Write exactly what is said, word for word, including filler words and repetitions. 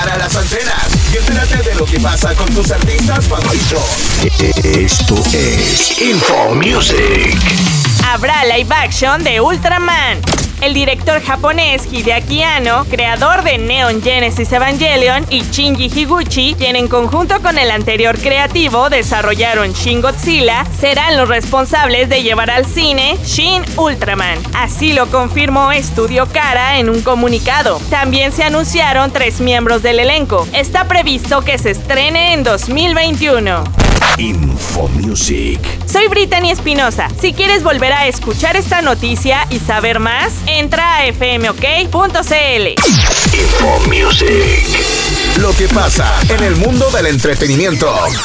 para las antenas y entérate de lo que pasa con tus artistas favoritos. Esto es Info Music. Habrá live action de Ultraman. El director japonés Hideaki Anno, creador de Neon Genesis Evangelion, y Shinji Higuchi, quien en conjunto con el anterior creativo desarrollaron Shin Godzilla, serán los responsables de llevar al cine Shin Ultraman. Así lo confirmó Estudio Kara en un comunicado. También se anunciaron tres miembros del elenco. Está previsto que se estrene en dos mil veintiuno. Info Music. Soy Brittany Espinosa. Si quieres volver a escuchar esta noticia y saber más, entra a f m o k punto c l. Info Music. Lo que pasa en el mundo del entretenimiento.